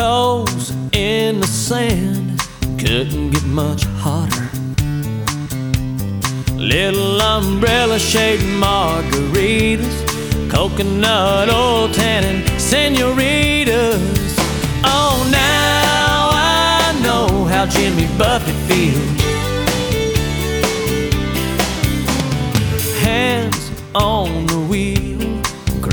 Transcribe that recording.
toes in the sand, couldn't get much hotter. Little umbrella shaped margaritas, coconut oil tanning senoritas. Oh, now I know how Jimmy Buffett feels. Hands on the wheel,